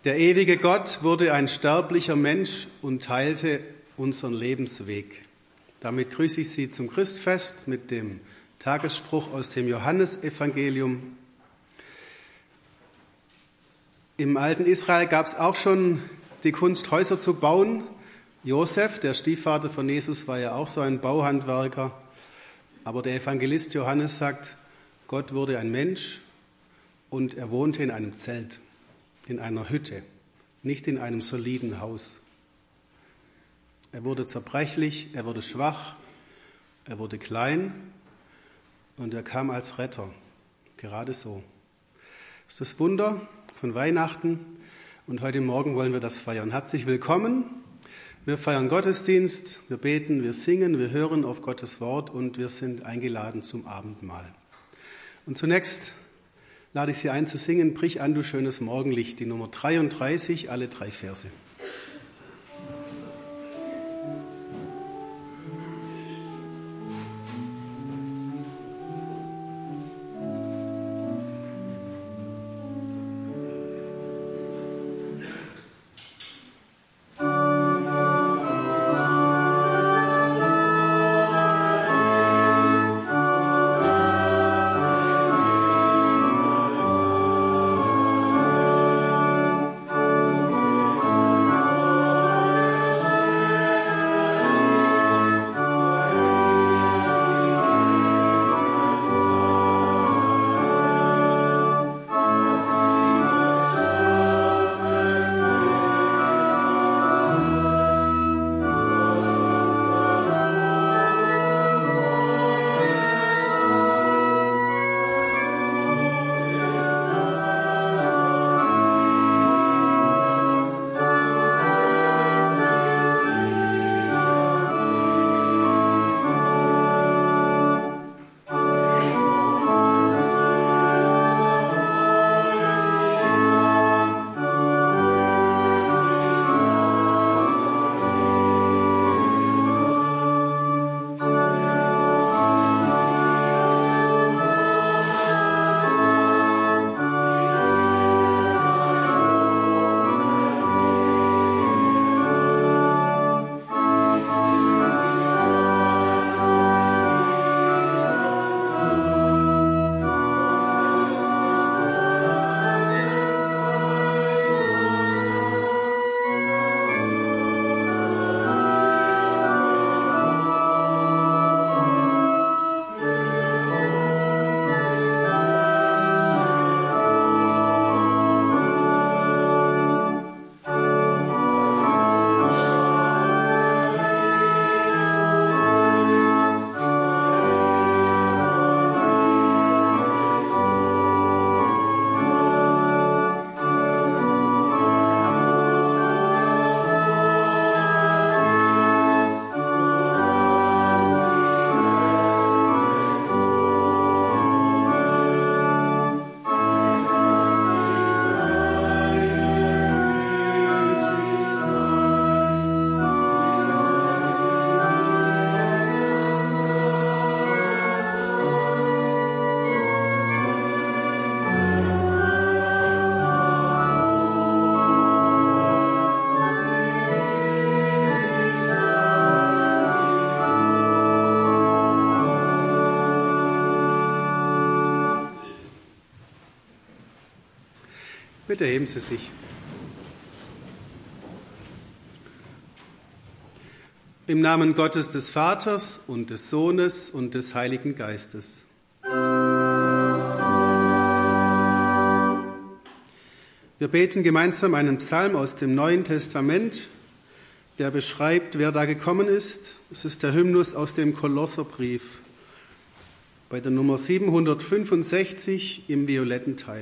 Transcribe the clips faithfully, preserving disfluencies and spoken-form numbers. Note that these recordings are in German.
Der ewige Gott wurde ein sterblicher Mensch und teilte unseren Lebensweg. Damit grüße ich Sie zum Christfest mit dem Tagesspruch aus dem Johannesevangelium. Im alten Israel gab es auch schon die Kunst, Häuser zu bauen. Josef, der Stiefvater von Jesus, war ja auch so ein Bauhandwerker. Aber der Evangelist Johannes sagt, Gott wurde ein Mensch und er wohnte in einem Zelt, in einer Hütte, nicht in einem soliden Haus. Er wurde zerbrechlich, er wurde schwach, er wurde klein und er kam als Retter, gerade so. Das ist das Wunder von Weihnachten und heute Morgen wollen wir das feiern. Herzlich willkommen. Wir feiern Gottesdienst, wir beten, wir singen, wir hören auf Gottes Wort und wir sind eingeladen zum Abendmahl. Und zunächst lade ich Sie ein zu singen, Brich an, du schönes Morgenlicht, die Nummer dreiunddreißig, alle drei Verse. Bitte erheben Sie sich. Im Namen Gottes des Vaters und des Sohnes und des Heiligen Geistes. Wir beten gemeinsam einen Psalm aus dem Neuen Testament, der beschreibt, wer da gekommen ist. Es ist der Hymnus aus dem Kolosserbrief bei der Nummer siebenhundertfünfundsechzig im violetten Teil.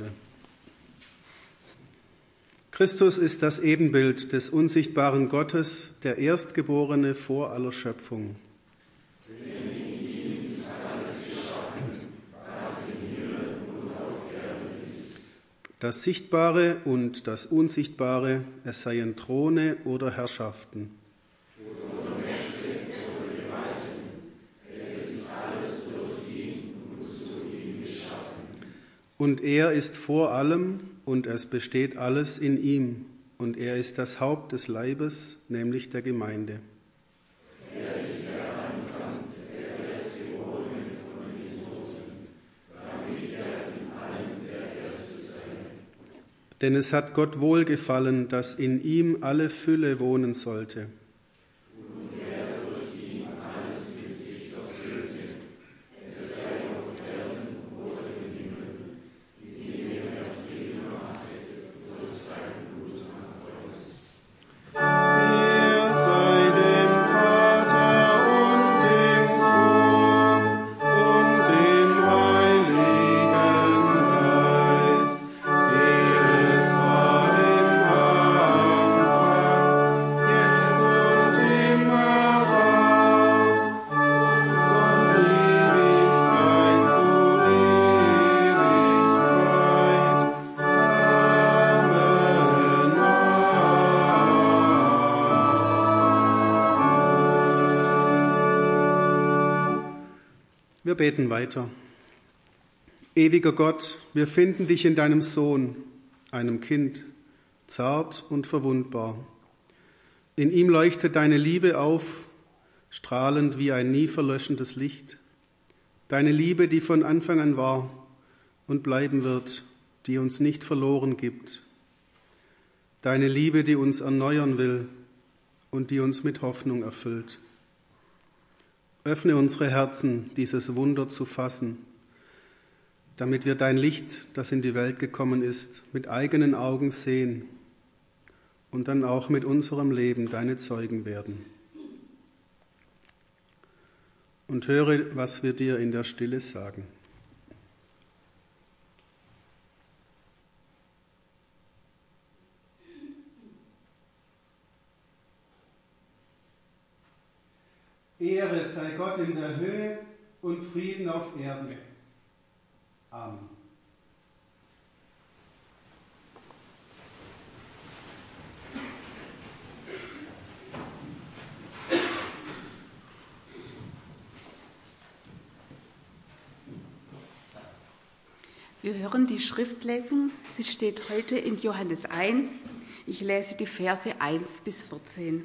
Christus ist das Ebenbild des unsichtbaren Gottes, der Erstgeborene vor aller Schöpfung. Das Sichtbare und das Unsichtbare, es seien Throne oder Herrschaften. Oder Mächte oder Gewalten, es ist alles durch ihn und zu ihm geschaffen. Und er ist vor allem und es besteht alles in ihm. und er ist das Haupt des Leibes, nämlich der Gemeinde. Er ist der Anfang, der Erstgeborene von den Toten, damit er in allem der Erste sei. Denn es hat Gott wohlgefallen, dass in ihm alle Fülle wohnen sollte. Wir beten weiter. Ewiger Gott, wir finden dich in deinem Sohn, einem Kind, zart und verwundbar. In ihm leuchtet deine Liebe auf, strahlend wie ein nie verlöschendes Licht. Deine Liebe, die von Anfang an war und bleiben wird, die uns nicht verloren gibt. Deine Liebe, die uns erneuern will und die uns mit Hoffnung erfüllt. Öffne unsere Herzen, dieses Wunder zu fassen, damit wir dein Licht, das in die Welt gekommen ist, mit eigenen Augen sehen und dann auch mit unserem Leben deine Zeugen werden. Und höre, was wir dir in der Stille sagen. Ehre sei Gott in der Höhe und Frieden auf Erden. Amen. Wir hören die Schriftlesung. Sie steht heute in Johannes eins. Ich lese die Verse eins bis vierzehn.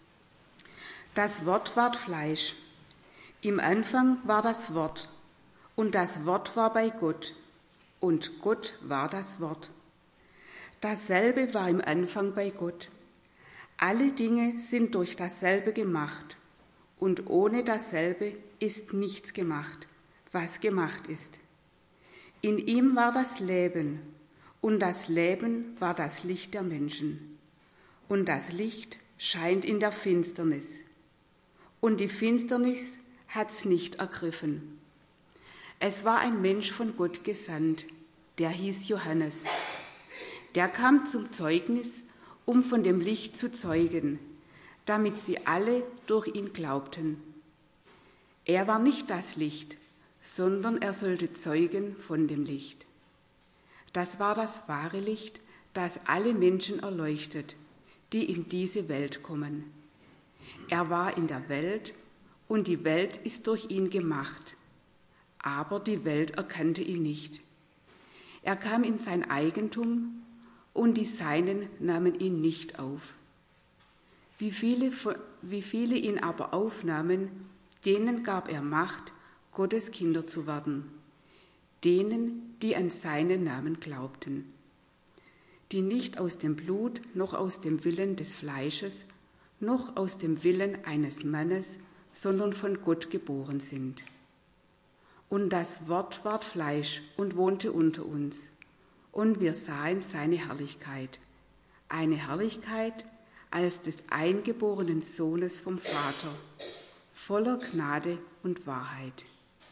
Das Wort ward Fleisch. Im Anfang war das Wort, und das Wort war bei Gott, und Gott war das Wort. Dasselbe war im Anfang bei Gott. Alle Dinge sind durch dasselbe gemacht, und ohne dasselbe ist nichts gemacht, was gemacht ist. In ihm war das Leben, und das Leben war das Licht der Menschen. Und das Licht scheint in der Finsternis. Und die Finsternis hat's nicht ergriffen. Es war ein Mensch von Gott gesandt, der hieß Johannes. Der kam zum Zeugnis, um von dem Licht zu zeugen, damit sie alle durch ihn glaubten. Er war nicht das Licht, sondern er sollte zeugen von dem Licht. Das war das wahre Licht, das alle Menschen erleuchtet, die in diese Welt kommen. Er war in der Welt, und die Welt ist durch ihn gemacht, aber die Welt erkannte ihn nicht. Er kam in sein Eigentum, und die Seinen nahmen ihn nicht auf. Wie viele, wie viele ihn aber aufnahmen, denen gab er Macht, Gottes Kinder zu werden, denen, die an seinen Namen glaubten, die nicht aus dem Blut, noch aus dem Willen des Fleisches, noch aus dem Willen eines Mannes, sondern von Gott geboren sind. Und das Wort ward Fleisch und wohnte unter uns, und wir sahen seine Herrlichkeit, eine Herrlichkeit als des eingeborenen Sohnes vom Vater, voller Gnade und Wahrheit.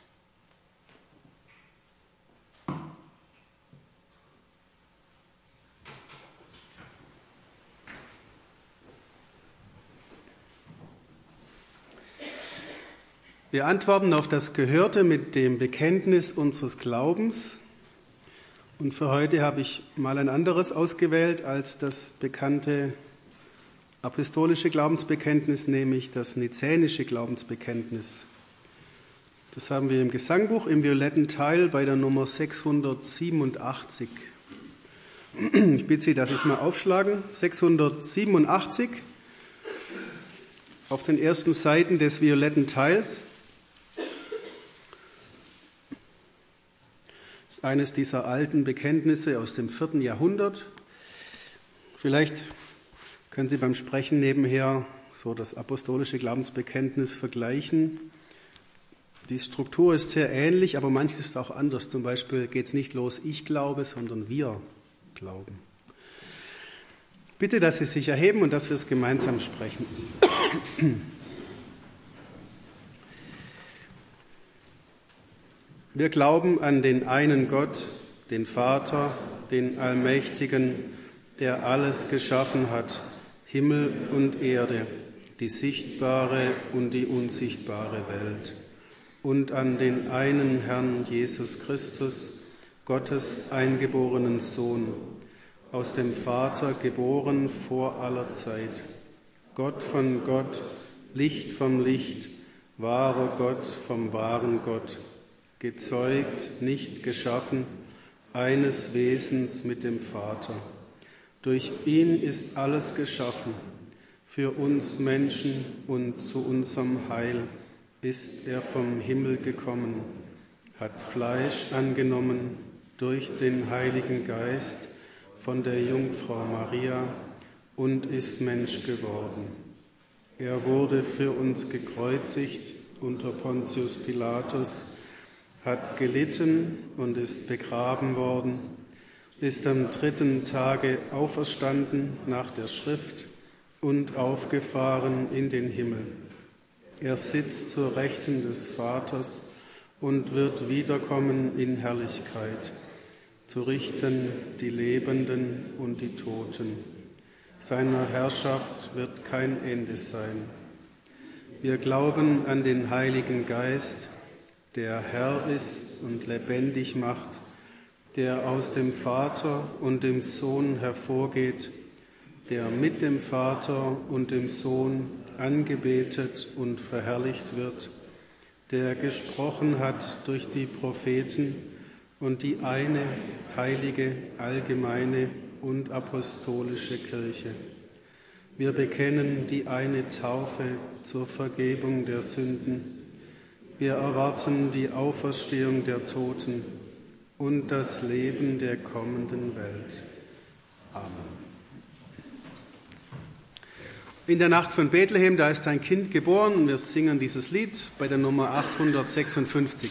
Wir antworten auf das Gehörte mit dem Bekenntnis unseres Glaubens. Und für heute habe ich mal ein anderes ausgewählt als das bekannte apostolische Glaubensbekenntnis, nämlich das nizänische Glaubensbekenntnis. Das haben wir im Gesangbuch im violetten Teil bei der Nummer sechshundertsiebenundachtzig. Ich bitte Sie, dass Sie es mal aufschlagen. sechshundertsiebenundachtzig auf den ersten Seiten des violetten Teils. Das ist eines dieser alten Bekenntnisse aus dem vierten Jahrhundert. Vielleicht können Sie beim Sprechen nebenher so das apostolische Glaubensbekenntnis vergleichen. Die Struktur ist sehr ähnlich, aber manches ist auch anders. Zum Beispiel geht es nicht los, ich glaube, sondern wir glauben. Bitte, dass Sie sich erheben und dass wir es gemeinsam sprechen. Wir glauben an den einen Gott, den Vater, den Allmächtigen, der alles geschaffen hat, Himmel und Erde, die sichtbare und die unsichtbare Welt. Und an den einen Herrn Jesus Christus, Gottes eingeborenen Sohn, aus dem Vater geboren vor aller Zeit, Gott von Gott, Licht vom Licht, wahrer Gott vom wahren Gott, gezeugt, nicht geschaffen, eines Wesens mit dem Vater. Durch ihn ist alles geschaffen, für uns Menschen und zu unserem Heil ist er vom Himmel gekommen, hat Fleisch angenommen durch den Heiligen Geist von der Jungfrau Maria und ist Mensch geworden. Er wurde für uns gekreuzigt unter Pontius Pilatus, hat gelitten und ist begraben worden, ist am dritten Tage auferstanden nach der Schrift und aufgefahren in den Himmel. Er sitzt zur Rechten des Vaters und wird wiederkommen in Herrlichkeit, zu richten die Lebenden und die Toten. Seiner Herrschaft wird kein Ende sein. Wir glauben an den Heiligen Geist, der Herr ist und lebendig macht, der aus dem Vater und dem Sohn hervorgeht, der mit dem Vater und dem Sohn angebetet und verherrlicht wird, der gesprochen hat durch die Propheten und die eine heilige, allgemeine und apostolische Kirche. Wir bekennen die eine Taufe zur Vergebung der Sünden. Wir erwarten die Auferstehung der Toten und das Leben der kommenden Welt. Amen. In der Nacht von Bethlehem, da ist ein Kind geboren und wir singen dieses Lied bei der Nummer achthundertsechsundfünfzig.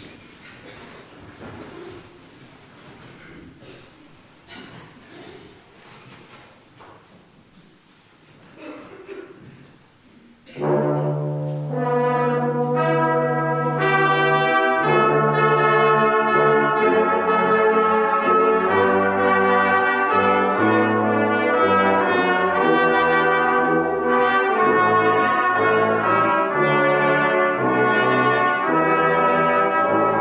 Amen.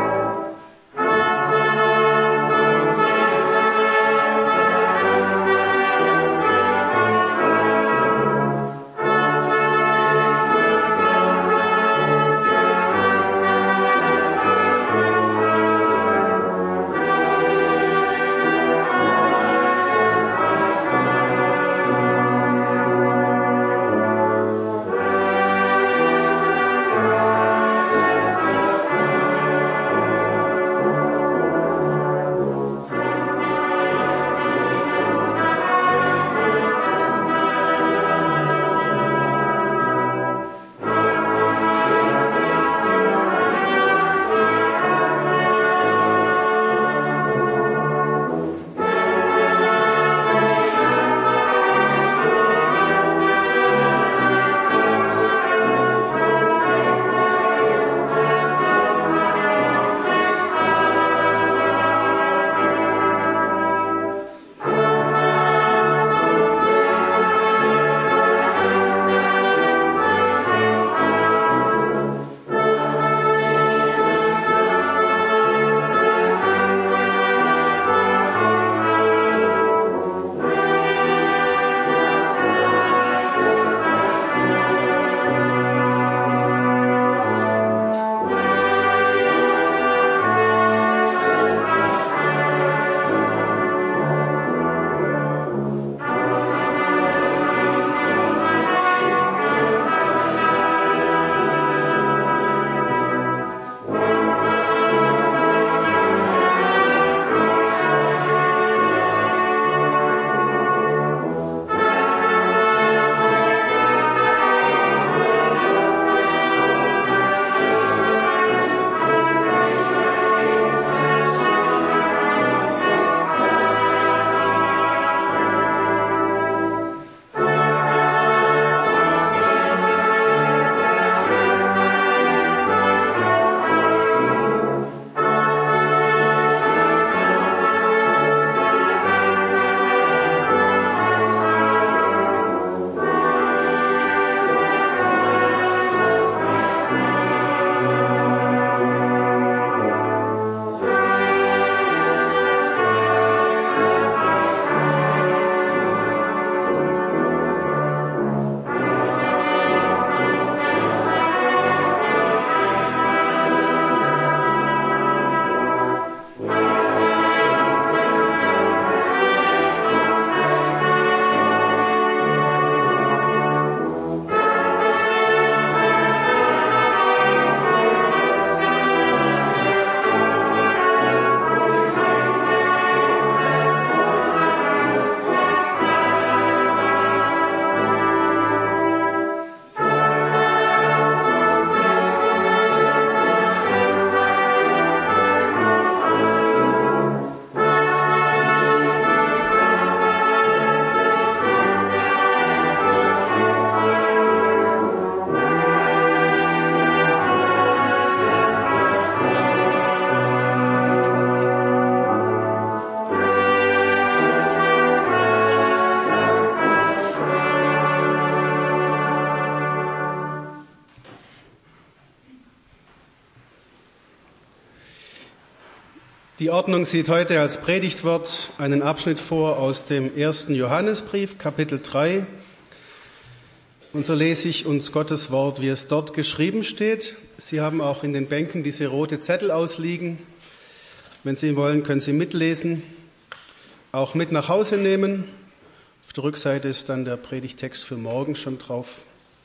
Die Ordnung sieht heute als Predigtwort einen Abschnitt vor aus dem ersten Johannesbrief, Kapitel drei. Und so lese ich uns Gottes Wort, wie es dort geschrieben steht. Sie haben auch in den Bänken diese rote Zettel ausliegen. Wenn Sie wollen, können Sie mitlesen, auch mit nach Hause nehmen. Auf der Rückseite ist dann der Predigttext für morgen schon drauf.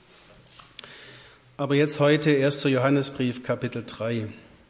Aber jetzt heute erster Johannesbrief, Kapitel drei.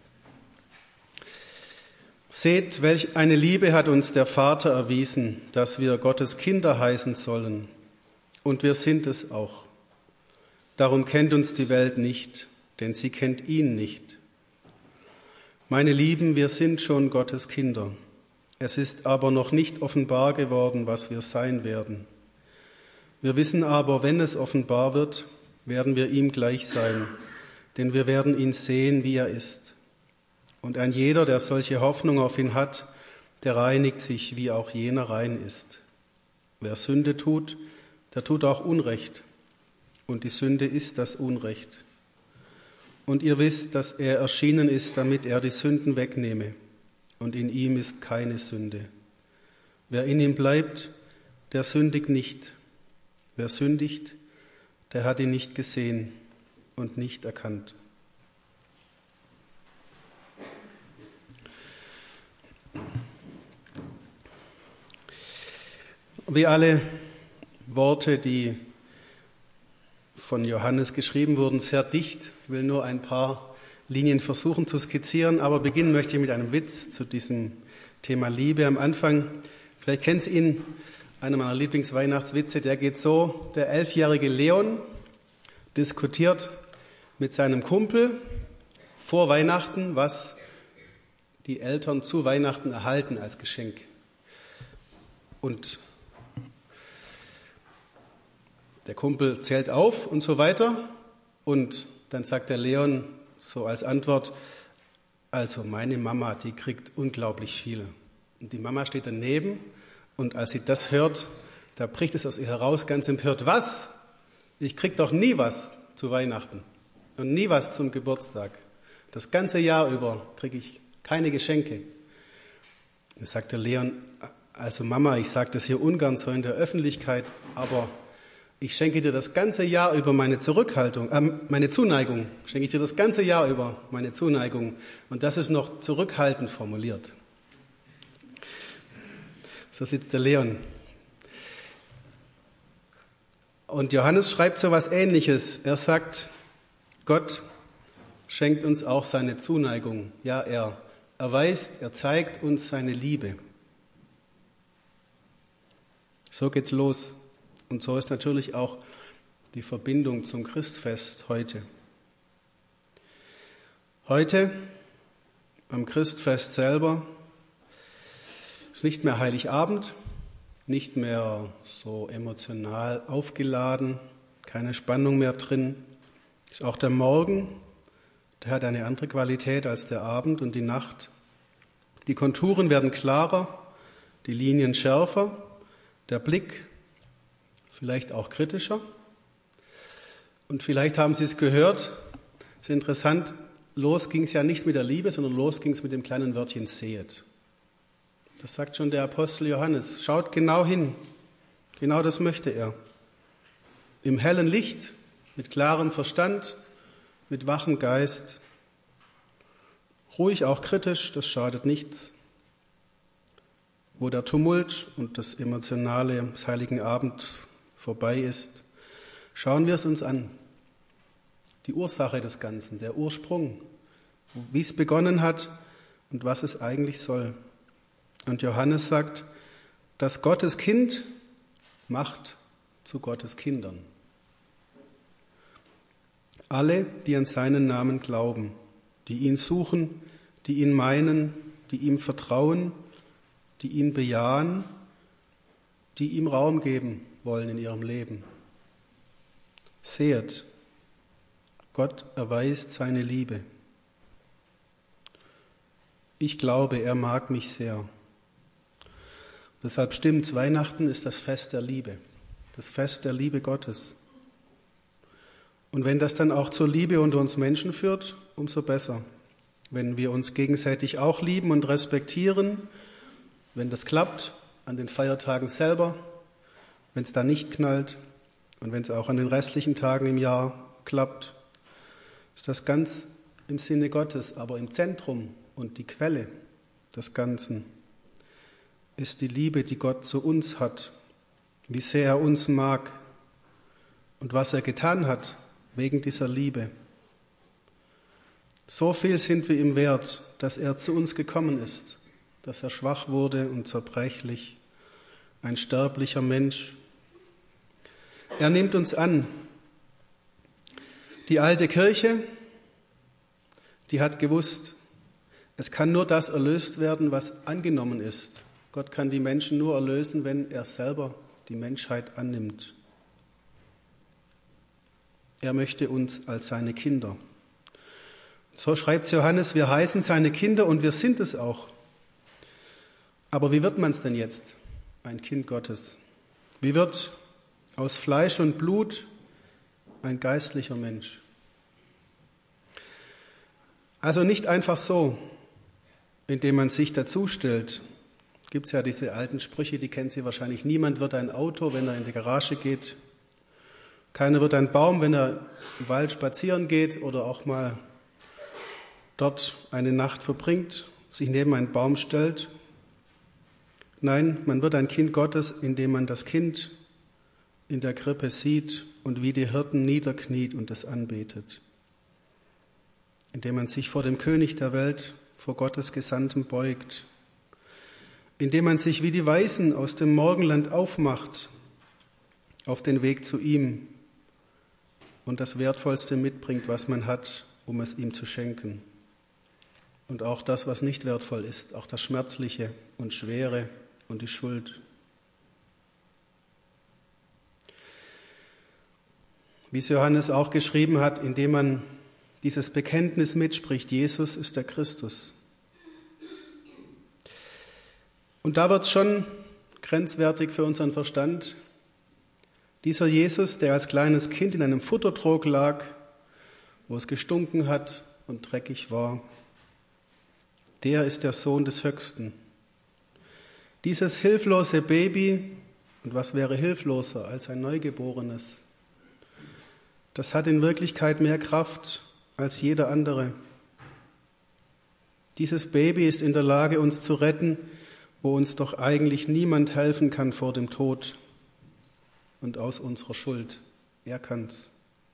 Seht, welch eine Liebe hat uns der Vater erwiesen, dass wir Gottes Kinder heißen sollen. Und wir sind es auch. Darum kennt uns die Welt nicht, denn sie kennt ihn nicht. Meine Lieben, wir sind schon Gottes Kinder. Es ist aber noch nicht offenbar geworden, was wir sein werden. Wir wissen aber, wenn es offenbar wird, werden wir ihm gleich sein, denn wir werden ihn sehen, wie er ist. Und ein jeder, der solche Hoffnung auf ihn hat, der reinigt sich, wie auch jener rein ist. Wer Sünde tut, der tut auch Unrecht. Und die Sünde ist das Unrecht. Und ihr wisst, dass er erschienen ist, damit er die Sünden wegnehme. Und in ihm ist keine Sünde. Wer in ihm bleibt, der sündigt nicht. Wer sündigt, der hat ihn nicht gesehen und nicht erkannt. Wie alle Worte, die von Johannes geschrieben wurden, sehr dicht. Ich will nur ein paar Linien versuchen zu skizzieren, aber beginnen möchte ich mit einem Witz zu diesem Thema Liebe am Anfang. Vielleicht kennt ihr ihn, einer meiner Lieblingsweihnachtswitze, der geht so: Der elfjährige Leon diskutiert mit seinem Kumpel vor Weihnachten, was die Eltern zu Weihnachten erhalten als Geschenk. Und der Kumpel zählt auf und so weiter. Und dann sagt der Leon so als Antwort: Also meine Mama, die kriegt unglaublich viel. Und die Mama steht daneben und als sie das hört, da bricht es aus ihr heraus, ganz empört: Was? Ich krieg doch nie was zu Weihnachten und nie was zum Geburtstag. Das ganze Jahr über kriege ich keine Geschenke. Dann sagt der Leon: Also Mama, ich sage das hier ungern so in der Öffentlichkeit, aber ich schenke dir das ganze Jahr über meine Zurückhaltung, äh, meine Zuneigung, schenke ich dir das ganze Jahr über meine Zuneigung. Und das ist noch zurückhaltend formuliert. So sitzt der Leon. Und Johannes schreibt so etwas Ähnliches. Er sagt, Gott schenkt uns auch seine Zuneigung. Ja, er erweist, er zeigt uns seine Liebe. So geht's los. Und so ist natürlich auch die Verbindung zum Christfest heute. Heute, am Christfest selber, ist nicht mehr Heiligabend, nicht mehr so emotional aufgeladen, keine Spannung mehr drin. Ist auch der Morgen, der hat eine andere Qualität als der Abend und die Nacht. Die Konturen werden klarer, die Linien schärfer, der Blick vielleicht auch kritischer. Und vielleicht haben Sie es gehört, es ist interessant, los ging es ja nicht mit der Liebe, sondern los ging es mit dem kleinen Wörtchen sehet. Das sagt schon der Apostel Johannes. Schaut genau hin, genau das möchte er. Im hellen Licht, mit klarem Verstand, mit wachem Geist, ruhig auch kritisch, das schadet nichts. Wo der Tumult und das Emotionale des Heiligen Abend vorbei ist, schauen wir es uns an. Die Ursache des Ganzen, der Ursprung, wie es begonnen hat und was es eigentlich soll. Und Johannes sagt, dass Gottes Kind macht zu Gottes Kindern. Alle, die an seinen Namen glauben, die ihn suchen, die ihn meinen, die ihm vertrauen, die ihn bejahen, die ihm Raum geben wollen in ihrem Leben. Sehet, Gott erweist seine Liebe. Ich glaube, er mag mich sehr. Deshalb stimmt's, Weihnachten ist das Fest der Liebe, das Fest der Liebe Gottes. Und wenn das dann auch zur Liebe unter uns Menschen führt, umso besser. wenn wir uns gegenseitig auch lieben und respektieren, wenn das klappt, an den Feiertagen selber, wenn es da nicht knallt und wenn es auch an den restlichen Tagen im Jahr klappt, ist das ganz im Sinne Gottes, aber im Zentrum und die Quelle des Ganzen ist die Liebe, die Gott zu uns hat, wie sehr er uns mag und was er getan hat wegen dieser Liebe. So viel sind wir ihm wert, dass er zu uns gekommen ist, dass er schwach wurde und zerbrechlich, ein sterblicher Mensch. Er nimmt uns an. Die alte Kirche, die hat gewusst, es kann nur das erlöst werden, was angenommen ist. Gott kann die Menschen nur erlösen, wenn er selber die Menschheit annimmt. Er möchte uns als seine Kinder. So schreibt Johannes, wir heißen seine Kinder und wir sind es auch. Aber wie wird man es denn jetzt, ein Kind Gottes? Wie wird aus Fleisch und Blut ein geistlicher Mensch? Also nicht einfach so, indem man sich dazustellt. Gibt es ja diese alten Sprüche, die kennt Sie wahrscheinlich. Niemand wird ein Auto, wenn er in die Garage geht. Keiner wird ein Baum, wenn er im Wald spazieren geht oder auch mal dort eine Nacht verbringt, sich neben einen Baum stellt. Nein, man wird ein Kind Gottes, indem man das Kind in der Krippe sieht und wie die Hirten niederkniet und es anbetet. Indem man sich vor dem König der Welt, vor Gottes Gesandten beugt. Indem man sich wie die Weisen aus dem Morgenland aufmacht, auf den Weg zu ihm und das Wertvollste mitbringt, was man hat, um es ihm zu schenken. Und auch das, was nicht wertvoll ist, auch das Schmerzliche und Schwere und die Schuld. Wie es Johannes auch geschrieben hat, indem man dieses Bekenntnis mitspricht, Jesus ist der Christus. Und da wird es schon grenzwertig für unseren Verstand. Dieser Jesus, der als kleines Kind in einem Futtertrog lag, wo es gestunken hat und dreckig war, der ist der Sohn des Höchsten. Dieses hilflose Baby, und was wäre hilfloser als ein Neugeborenes, das hat in Wirklichkeit mehr Kraft als jeder andere. Dieses Baby ist in der Lage, uns zu retten, wo uns doch eigentlich niemand helfen kann vor dem Tod und aus unserer Schuld. Er kann's.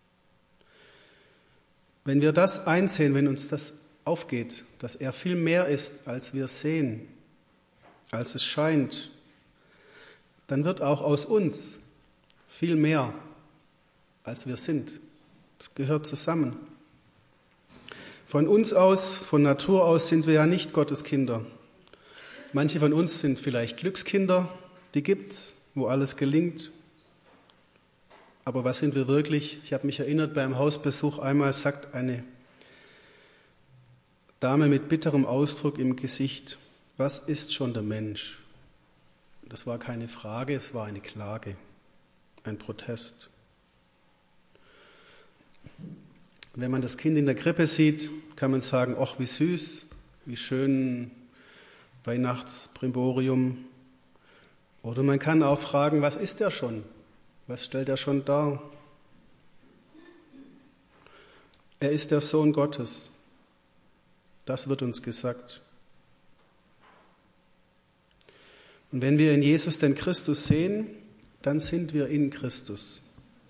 Wenn wir das einsehen, wenn uns das aufgeht, dass er viel mehr ist, als wir sehen, als es scheint, dann wird auch aus uns viel mehr, als wir sind. Das gehört zusammen. Von uns aus, von Natur aus sind wir ja nicht Gottes Kinder. Manche von uns sind vielleicht Glückskinder, die gibt's, wo alles gelingt. Aber was sind wir wirklich? Ich habe mich erinnert, beim Hausbesuch einmal sagt eine Dame mit bitterem Ausdruck im Gesicht, was ist schon der Mensch? Das war keine Frage, es war eine Klage, ein Protest. Wenn man das Kind in der Krippe sieht, kann man sagen, ach, wie süß, wie schön, Weihnachtsbrimborium. Oder man kann auch fragen, was ist er schon? Was stellt er schon dar? Er ist der Sohn Gottes. Das wird uns gesagt. Und wenn wir in Jesus den Christus sehen, dann sind wir in Christus.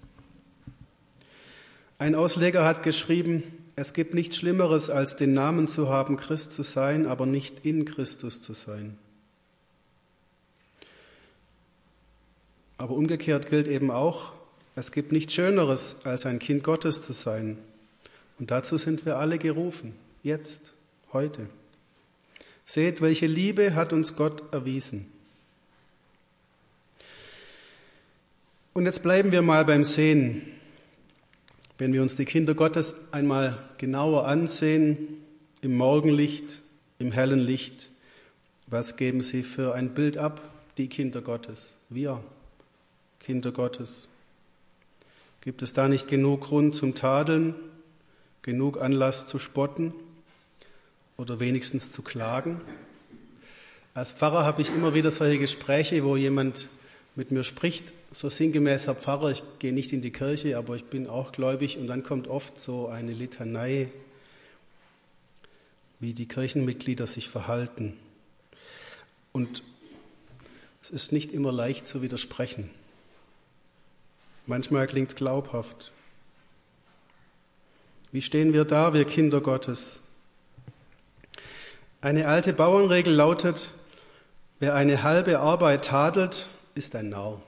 Ein Ausleger hat geschrieben, es gibt nichts Schlimmeres, als den Namen zu haben, Christ zu sein, aber nicht in Christus zu sein. Aber umgekehrt gilt eben auch, es gibt nichts Schöneres, als ein Kind Gottes zu sein. Und dazu sind wir alle gerufen, jetzt, heute. Seht, welche Liebe hat uns Gott erwiesen. Und jetzt bleiben wir mal beim Sehen. Wenn wir uns die Kinder Gottes einmal genauer ansehen, im Morgenlicht, im hellen Licht, was geben sie für ein Bild ab, die Kinder Gottes, wir Kinder Gottes? Gibt es da nicht genug Grund zum Tadeln, genug Anlass zu spotten? oder wenigstens zu klagen. Als Pfarrer habe ich immer wieder solche Gespräche, wo jemand mit mir spricht, so sinngemäß: Herr Pfarrer, ich gehe nicht in die Kirche, aber ich bin auch gläubig. Und dann kommt oft so eine Litanei, wie die Kirchenmitglieder sich verhalten. Und es ist nicht immer leicht zu widersprechen. Manchmal klingt es glaubhaft. Wie stehen wir da, wir Kinder Gottes? Eine alte Bauernregel lautet: Wer eine halbe Arbeit tadelt, ist ein Narr.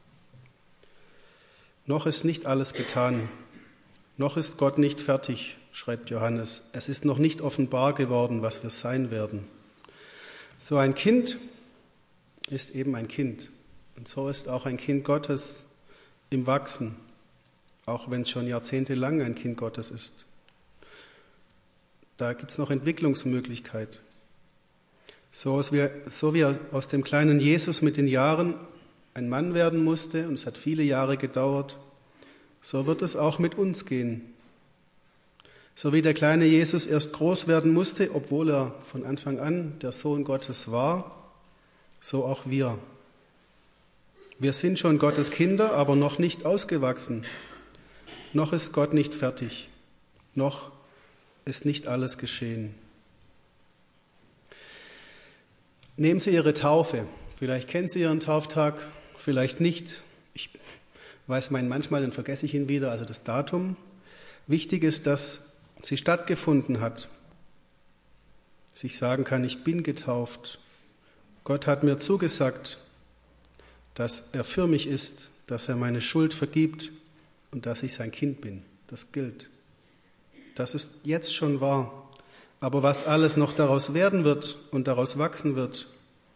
Noch ist nicht alles getan. Noch ist Gott nicht fertig, schreibt Johannes. Es ist noch nicht offenbar geworden, was wir sein werden. So ein Kind ist eben ein Kind. Und so ist auch ein Kind Gottes im Wachsen, auch wenn es schon jahrzehntelang ein Kind Gottes ist. Da gibt es noch Entwicklungsmöglichkeit. So, so wie aus dem kleinen Jesus mit den Jahren ein Mann werden musste, und es hat viele Jahre gedauert, so wird es auch mit uns gehen. So wie der kleine Jesus erst groß werden musste, obwohl er von Anfang an der Sohn Gottes war, so auch wir. Wir sind schon Gottes Kinder, aber noch nicht ausgewachsen. Noch ist Gott nicht fertig. Noch ist nicht alles geschehen. Nehmen Sie Ihre Taufe. Vielleicht kennen Sie Ihren Tauftag, vielleicht nicht. Ich weiß meinen manchmal, dann vergesse ich ihn wieder, also das Datum. Wichtig ist, dass sie stattgefunden hat. Dass ich sagen kann, ich bin getauft. Gott hat mir zugesagt, dass er für mich ist, dass er meine Schuld vergibt und dass ich sein Kind bin. Das gilt. Das ist jetzt schon wahr. Aber was alles noch daraus werden wird und daraus wachsen wird,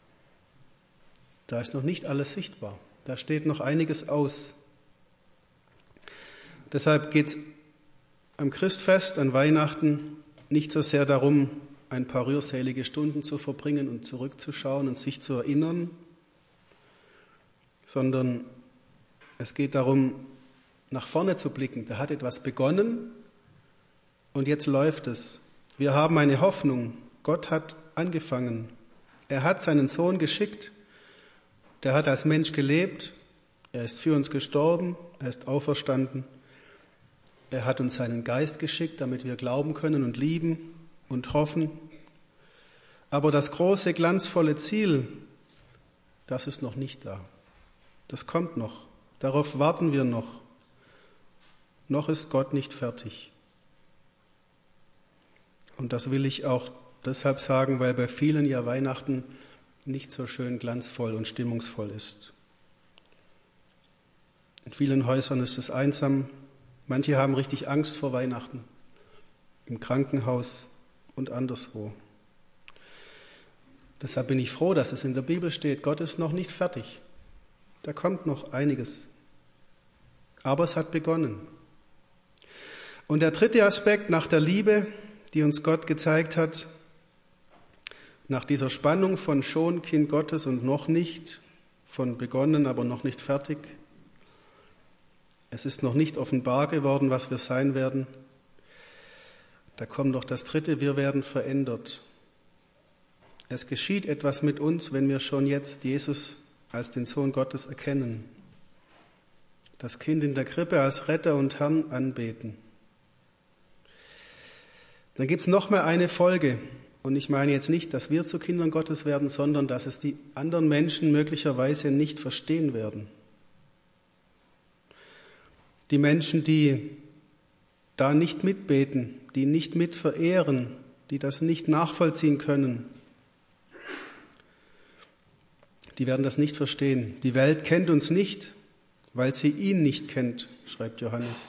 da ist noch nicht alles sichtbar. Da steht noch einiges aus. Deshalb geht es am Christfest, an Weihnachten, nicht so sehr darum, ein paar rührselige Stunden zu verbringen und zurückzuschauen und sich zu erinnern, sondern es geht darum, nach vorne zu blicken. Da hat etwas begonnen und jetzt läuft es. Wir haben eine Hoffnung. Gott hat angefangen. Er hat seinen Sohn geschickt. Der hat als Mensch gelebt. Er ist für uns gestorben. Er ist auferstanden. Er hat uns seinen Geist geschickt, damit wir glauben können und lieben und hoffen. Aber das große, glanzvolle Ziel, das ist noch nicht da. Das kommt noch. Darauf warten wir noch. Noch ist Gott nicht fertig. Und das will ich auch deshalb sagen, weil bei vielen ja Weihnachten nicht so schön glanzvoll und stimmungsvoll ist. In vielen Häusern ist es einsam. Manche haben richtig Angst vor Weihnachten, im Krankenhaus und anderswo. Deshalb bin ich froh, dass es in der Bibel steht, Gott ist noch nicht fertig. Da kommt noch einiges. Aber es hat begonnen. Und der dritte Aspekt nach der Liebe, die uns Gott gezeigt hat, nach dieser Spannung von schon Kind Gottes und noch nicht, von begonnen, aber noch nicht fertig. Es ist noch nicht offenbar geworden, was wir sein werden. Da kommt noch das dritte, wir werden verändert. Es geschieht etwas mit uns, wenn wir schon jetzt Jesus als den Sohn Gottes erkennen. Das Kind in der Krippe als Retter und Herrn anbeten. Dann gibt es noch mal eine Folge. Und ich meine jetzt nicht, dass wir zu Kindern Gottes werden, sondern dass es die anderen Menschen möglicherweise nicht verstehen werden. Die Menschen, die da nicht mitbeten, die nicht mitverehren, die das nicht nachvollziehen können, die werden das nicht verstehen. Die Welt kennt uns nicht, weil sie ihn nicht kennt, schreibt Johannes.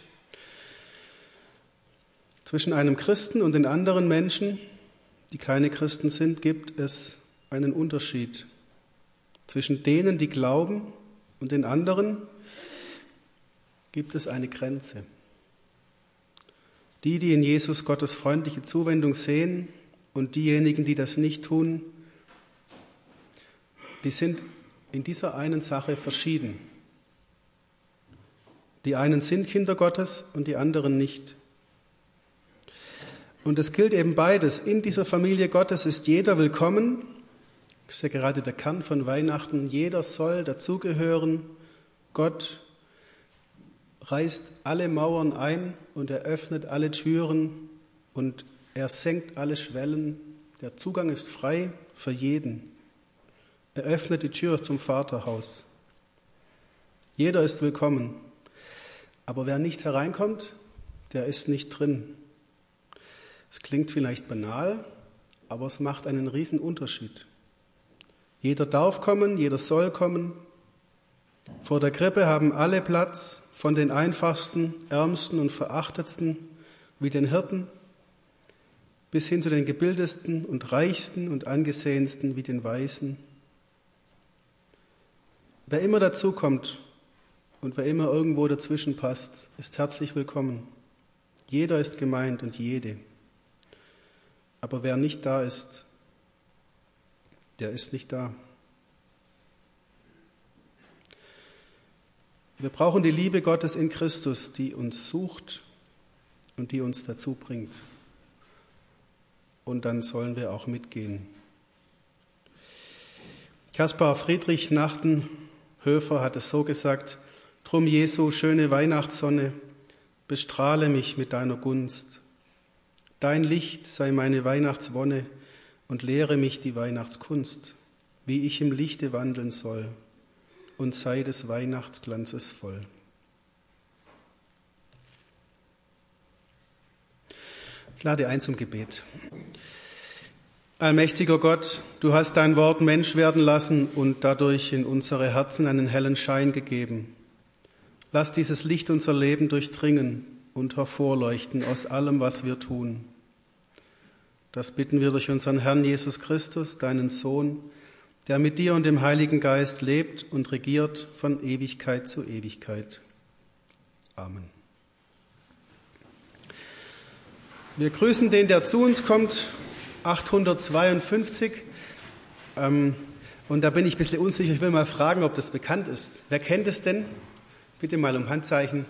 Zwischen einem Christen und den anderen Menschen, die keine Christen sind, gibt es einen Unterschied. Zwischen denen, die glauben, und den anderen gibt es eine Grenze. Die, die in Jesus Gottes freundliche Zuwendung sehen, und diejenigen, die das nicht tun, die sind in dieser einen Sache verschieden. Die einen sind Kinder Gottes und die anderen nicht. Und es gilt eben beides. In dieser Familie Gottes ist jeder willkommen. Das ist ja gerade der Kern von Weihnachten. Jeder soll dazugehören. Gott reißt alle Mauern ein und er öffnet alle Türen und er senkt alle Schwellen. Der Zugang ist frei für jeden. Er öffnet die Tür zum Vaterhaus. Jeder ist willkommen. Aber wer nicht hereinkommt, der ist nicht drin. Es klingt vielleicht banal, aber es macht einen riesen Unterschied. Jeder darf kommen, jeder soll kommen. Vor der Krippe haben alle Platz, von den einfachsten, ärmsten und verachtetsten wie den Hirten bis hin zu den gebildetsten und reichsten und angesehensten wie den Weisen. Wer immer dazukommt und wer immer irgendwo dazwischen passt, ist herzlich willkommen. Jeder ist gemeint und jede. Aber wer nicht da ist, der ist nicht da. Wir brauchen die Liebe Gottes in Christus, die uns sucht und die uns dazu bringt. Und dann sollen wir auch mitgehen. Caspar Friedrich Nachtenhöfer hat es so gesagt: Drum, Jesu, schöne Weihnachtssonne, bestrahle mich mit deiner Gunst. Dein Licht sei meine Weihnachtswonne und lehre mich die Weihnachtskunst, wie ich im Lichte wandeln soll und sei des Weihnachtsglanzes voll. Ich lade ein zum Gebet. Allmächtiger Gott, du hast dein Wort Mensch werden lassen und dadurch in unsere Herzen einen hellen Schein gegeben. Lass dieses Licht unser Leben durchdringen und hervorleuchten aus allem, was wir tun. Das bitten wir durch unseren Herrn Jesus Christus, deinen Sohn, der mit dir und dem Heiligen Geist lebt und regiert von Ewigkeit zu Ewigkeit. Amen. Wir grüßen den, der zu uns kommt, achthundertzweiundfünfzig. Ähm, und da bin ich ein bisschen unsicher. Ich will mal fragen, ob das bekannt ist. Wer kennt es denn? Bitte mal um Handzeichen.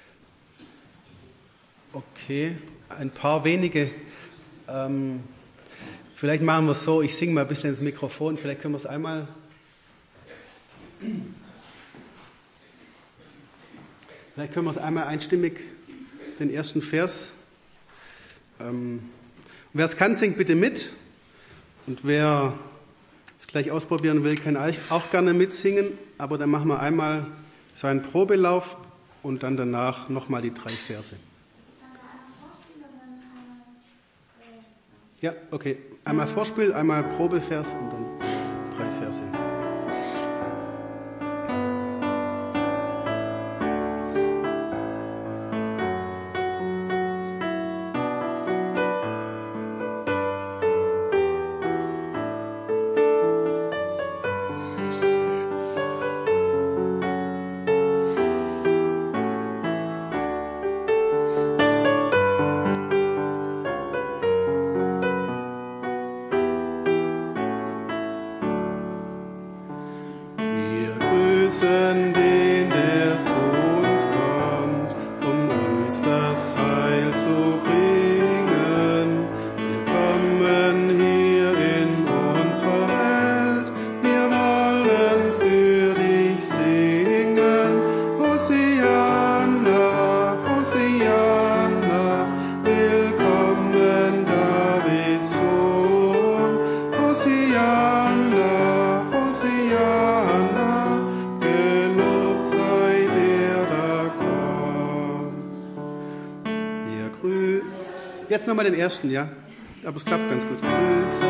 Okay, ein paar wenige. Ähm, vielleicht machen wir es so, ich singe mal ein bisschen ins Mikrofon. Vielleicht können wir es einmal... Vielleicht können wir es einmal einstimmig, den ersten Vers... Ähm, wer es kann, singt bitte mit. Und wer es gleich ausprobieren will, kann auch gerne mitsingen. Aber dann machen wir einmal so einen Probelauf und dann danach nochmal die drei Verse. Ja, okay. Einmal Vorspiel, einmal Probevers und dann drei Verse. Jetzt nochmal den ersten, ja? Aber es klappt ganz gut. Grüße.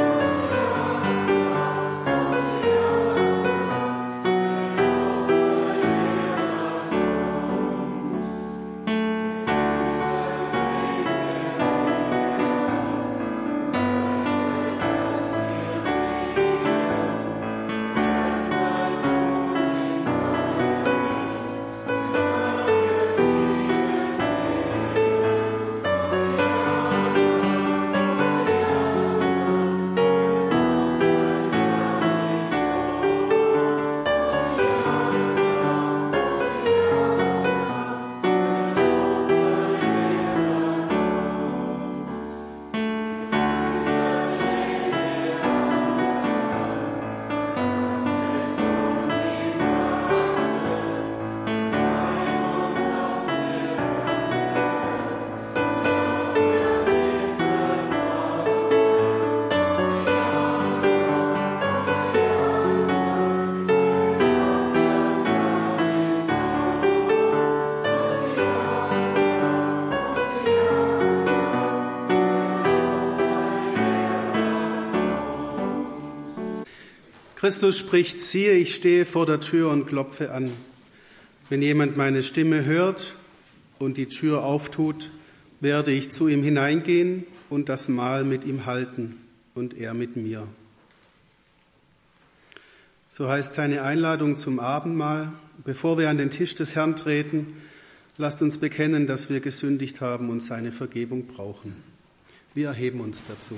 Sei Christus spricht, siehe, ich stehe vor der Tür und klopfe an. Wenn jemand meine Stimme hört und die Tür auftut, werde ich zu ihm hineingehen und das Mahl mit ihm halten und er mit mir. So heißt seine Einladung zum Abendmahl. Bevor wir an den Tisch des Herrn treten, lasst uns bekennen, dass wir gesündigt haben und seine Vergebung brauchen. Wir erheben uns dazu.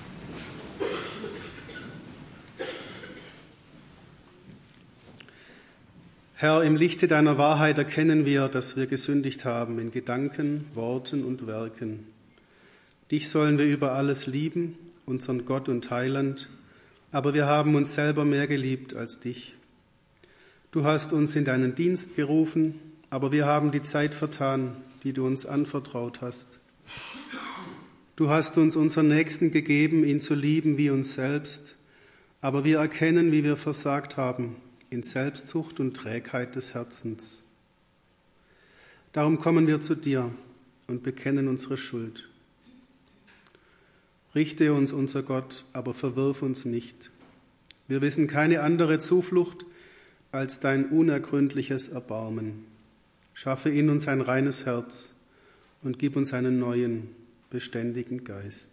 Herr, im Lichte deiner Wahrheit erkennen wir, dass wir gesündigt haben in Gedanken, Worten und Werken. Dich sollen wir über alles lieben, unseren Gott und Heiland, aber wir haben uns selber mehr geliebt als dich. Du hast uns in deinen Dienst gerufen, aber wir haben die Zeit vertan, die du uns anvertraut hast. Du hast uns unseren Nächsten gegeben, ihn zu lieben wie uns selbst, aber wir erkennen, wie wir versagt haben, in Selbstsucht und Trägheit des Herzens. Darum kommen wir zu dir und bekennen unsere Schuld. Richte uns, unser Gott, aber verwirf uns nicht. Wir wissen keine andere Zuflucht als dein unergründliches Erbarmen. Schaffe in uns ein reines Herz und gib uns einen neuen, beständigen Geist.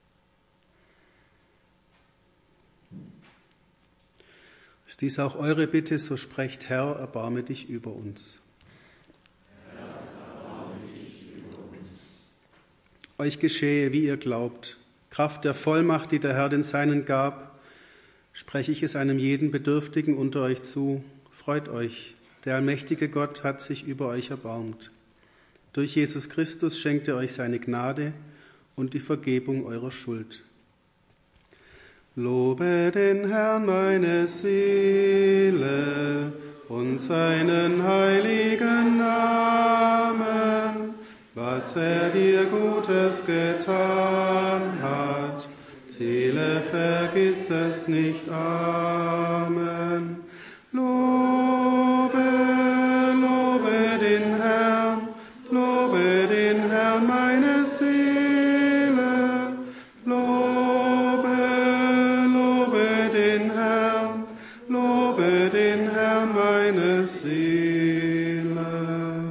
Ist dies auch eure Bitte, so sprecht, Herr, erbarme dich über uns. Herr, erbarme dich über uns. Euch geschehe, wie ihr glaubt. Kraft der Vollmacht, die der Herr den Seinen gab, spreche ich es einem jeden Bedürftigen unter euch zu. Freut euch, der allmächtige Gott hat sich über euch erbarmt. Durch Jesus Christus schenkt er euch seine Gnade und die Vergebung eurer Schuld. Lobe den Herrn, meine Seele, und seinen heiligen Namen, was er dir Gutes getan hat. Seele, vergiss es nicht. Amen. Lobe, lobe den Herrn, lobe den Herrn, meine Seele. Lobe, lobe den Herrn, lobe den Herrn, meine Seele.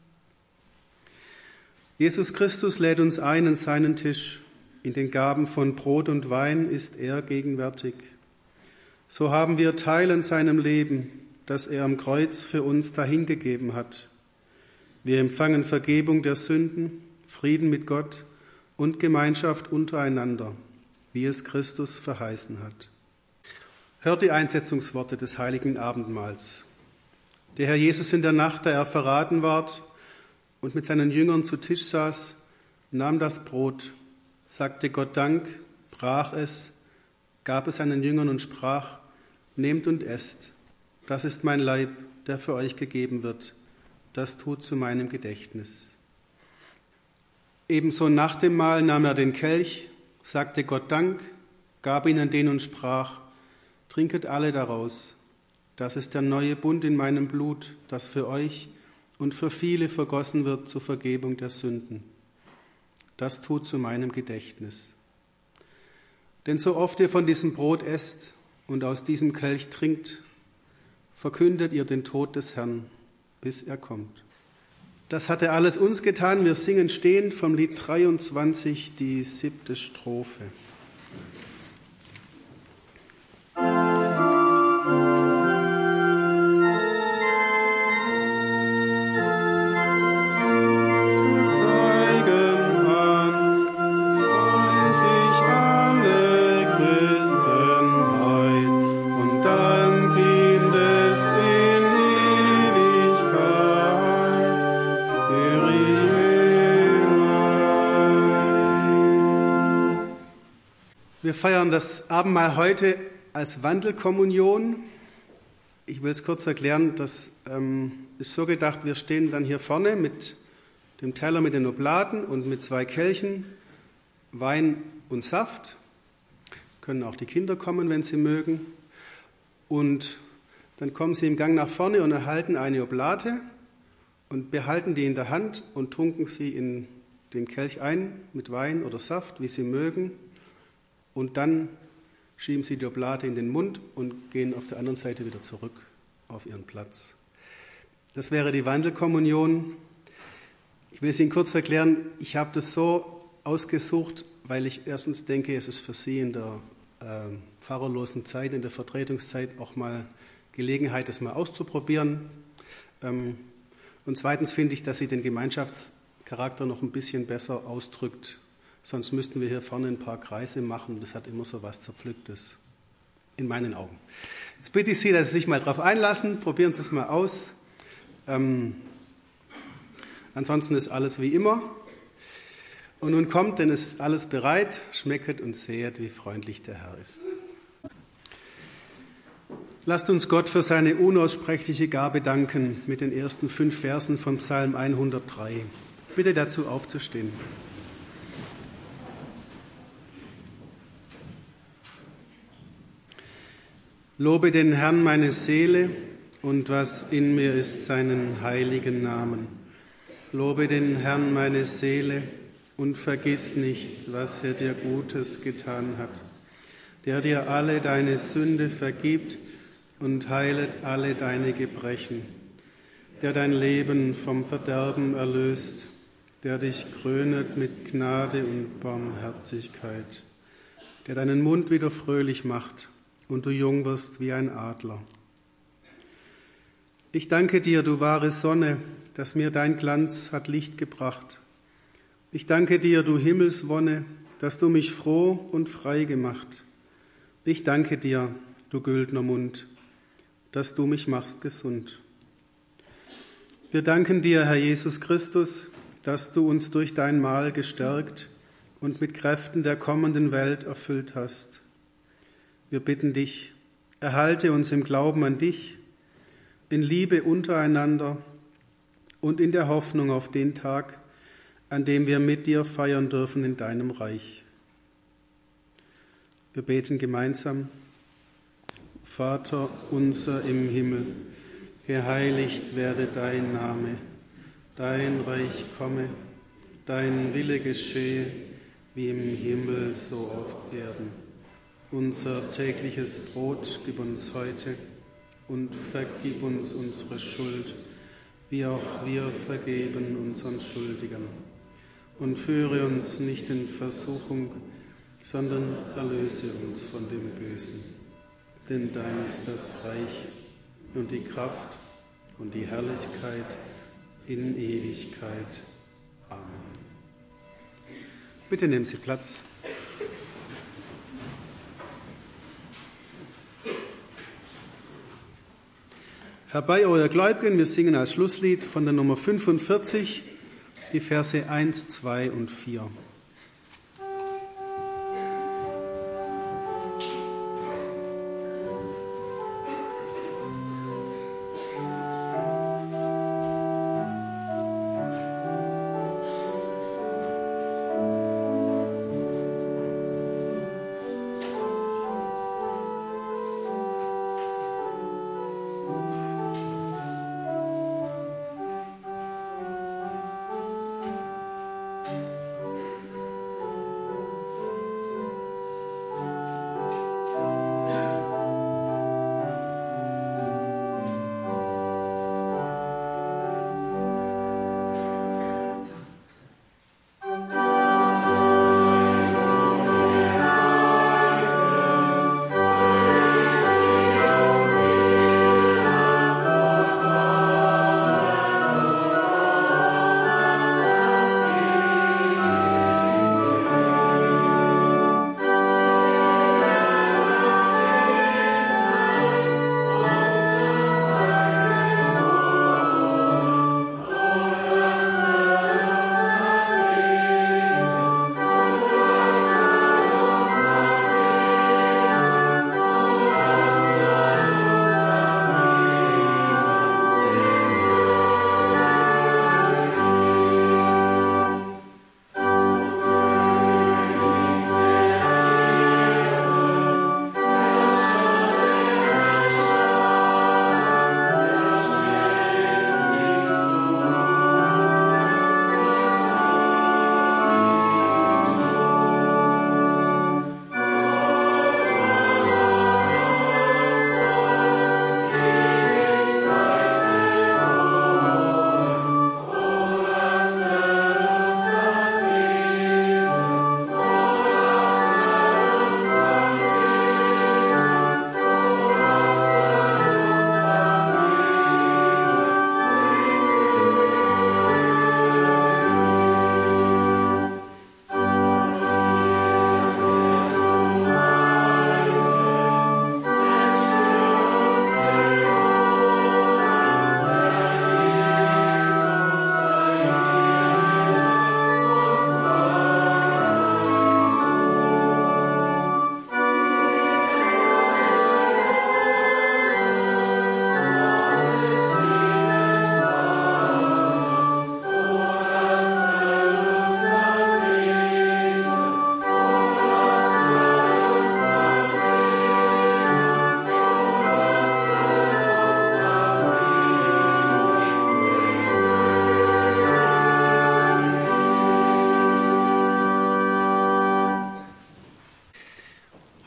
Jesus Christus lädt uns ein an seinen Tisch. In den Gaben von Brot und Wein ist er gegenwärtig. So haben wir Teil an seinem Leben, das er am Kreuz für uns dahingegeben hat. Wir empfangen Vergebung der Sünden, Frieden mit Gott und Gemeinschaft untereinander, wie es Christus verheißen hat. Hört die Einsetzungsworte des heiligen Abendmahls. Der Herr Jesus in der Nacht, da er verraten ward und mit seinen Jüngern zu Tisch saß, nahm das Brot, sagte Gott Dank, brach es, gab es seinen Jüngern und sprach, nehmt und esst, das ist mein Leib, der für euch gegeben wird, das tut zu meinem Gedächtnis. Ebenso nach dem Mahl nahm er den Kelch, sagte Gott Dank, gab ihnen den und sprach, trinket alle daraus, das ist der neue Bund in meinem Blut, das für euch und für viele vergossen wird zur Vergebung der Sünden. Das tut zu meinem Gedächtnis. Denn so oft ihr von diesem Brot esst und aus diesem Kelch trinkt, verkündet ihr den Tod des Herrn, bis er kommt. Das hat er alles uns getan. Wir singen stehend vom Lied dreiundzwanzig die siebte Strophe. Wir feiern das Abendmahl heute als Wandelkommunion. Ich will es kurz erklären, das ähm, ist so gedacht, wir stehen dann hier vorne mit dem Teller mit den Oblaten und mit zwei Kelchen, Wein und Saft. Können auch die Kinder kommen, wenn sie mögen. Und dann kommen sie im Gang nach vorne und erhalten eine Oblate und behalten die in der Hand und tunken sie in den Kelch ein mit Wein oder Saft, wie sie mögen. Und dann schieben sie die Oblate in den Mund und gehen auf der anderen Seite wieder zurück auf ihren Platz. Das wäre die Wandelkommunion. Ich will es Ihnen kurz erklären. Ich habe das so ausgesucht, weil ich erstens denke, es ist für Sie in der äh, pfarrerlosen Zeit, in der Vertretungszeit auch mal Gelegenheit, das mal auszuprobieren. Ähm, und zweitens finde ich, dass sie den Gemeinschaftscharakter noch ein bisschen besser ausdrückt. Sonst müssten wir hier vorne ein paar Kreise machen. Das hat immer so was Zerpflücktes, in meinen Augen. Jetzt bitte ich Sie, dass Sie sich mal darauf einlassen. Probieren Sie es mal aus. Ähm, ansonsten ist alles wie immer. Und nun kommt, denn es ist alles bereit. Schmecket und sehet, wie freundlich der Herr ist. Lasst uns Gott für seine unaussprechliche Gabe danken mit den ersten fünf Versen vom Psalm hundertdrei. Bitte dazu aufzustehen. Lobe den Herrn meine Seele und was in mir ist seinen heiligen Namen. Lobe den Herrn meine Seele und vergiss nicht, was er dir Gutes getan hat, der dir alle deine Sünde vergibt und heilet alle deine Gebrechen, der dein Leben vom Verderben erlöst, der dich krönet mit Gnade und Barmherzigkeit, der deinen Mund wieder fröhlich macht und du jung wirst wie ein Adler. Ich danke dir, du wahre Sonne, dass mir dein Glanz hat Licht gebracht. Ich danke dir, du Himmelswonne, dass du mich froh und frei gemacht. Ich danke dir, du güldner Mund, dass du mich machst gesund. Wir danken dir, Herr Jesus Christus, dass du uns durch dein Mahl gestärkt und mit Kräften der kommenden Welt erfüllt hast. Wir bitten dich, erhalte uns im Glauben an dich, in Liebe untereinander und in der Hoffnung auf den Tag, an dem wir mit dir feiern dürfen in deinem Reich. Wir beten gemeinsam. Vater unser im Himmel, geheiligt werde dein Name, dein Reich komme, dein Wille geschehe, wie im Himmel so auf Erden. Unser tägliches Brot gib uns heute und vergib uns unsere Schuld, wie auch wir vergeben unseren Schuldigern. Und führe uns nicht in Versuchung, sondern erlöse uns von dem Bösen. Denn dein ist das Reich und die Kraft und die Herrlichkeit in Ewigkeit. Amen. Bitte nehmen Sie Platz. Herbei, euer Gläubigen, wir singen als Schlusslied von der Nummer fünfundvierzig die Verse eins, zwei und vier.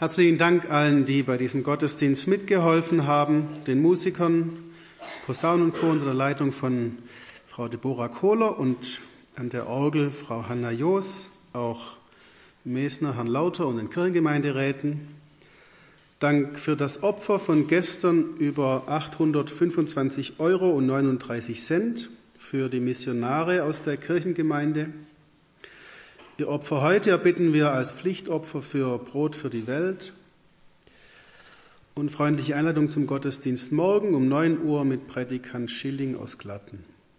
Herzlichen Dank allen, die bei diesem Gottesdienst mitgeholfen haben, den Musikern, Posaunenchor unter der Leitung von Frau Deborah Kohler und an der Orgel Frau Hanna Joos, auch Mesner, Herrn Lauter und den Kirchengemeinderäten. Dank für das Opfer von gestern über achthundertfünfundzwanzig Euro und neununddreißig Cent für die Missionare aus der Kirchengemeinde. Ihr Opfer heute erbitten wir als Pflichtopfer für Brot für die Welt. Und freundliche Einladung zum Gottesdienst morgen um neun Uhr mit Prädikant Schilling aus Glatten.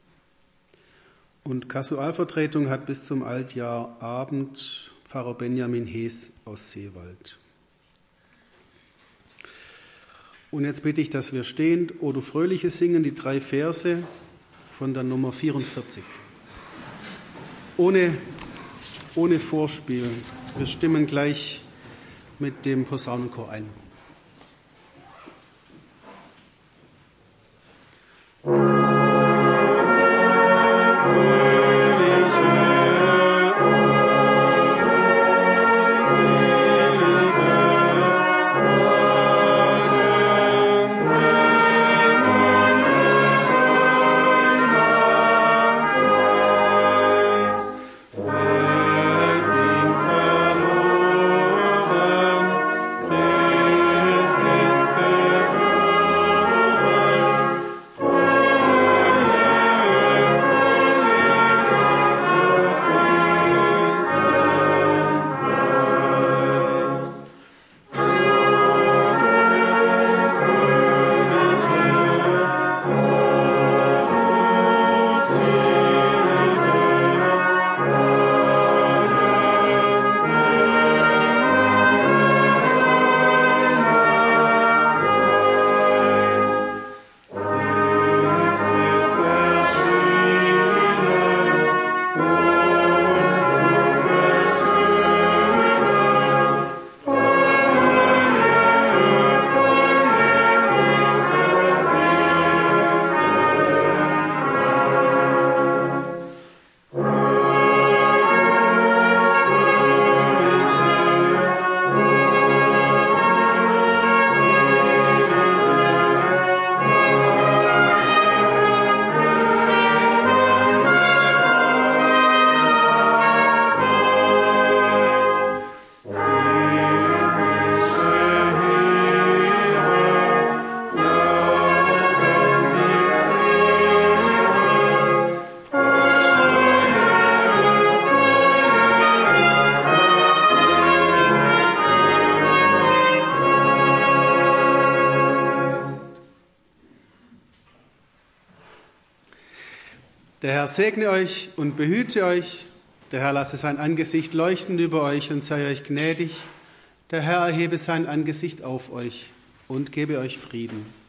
Und Kasualvertretung hat bis zum Altjahrabend Pfarrer Benjamin Hees aus Seewald. Und jetzt bitte ich, dass wir stehend O du Fröhliche singen, die drei Verse von der Nummer vierundvierzig. Ohne, ohne Vorspiel. Wir stimmen gleich mit dem Posaunenchor ein. Der Herr segne euch und behüte euch. Der Herr lasse sein Angesicht leuchten über euch und sei euch gnädig. Der Herr erhebe sein Angesicht auf euch und gebe euch Frieden.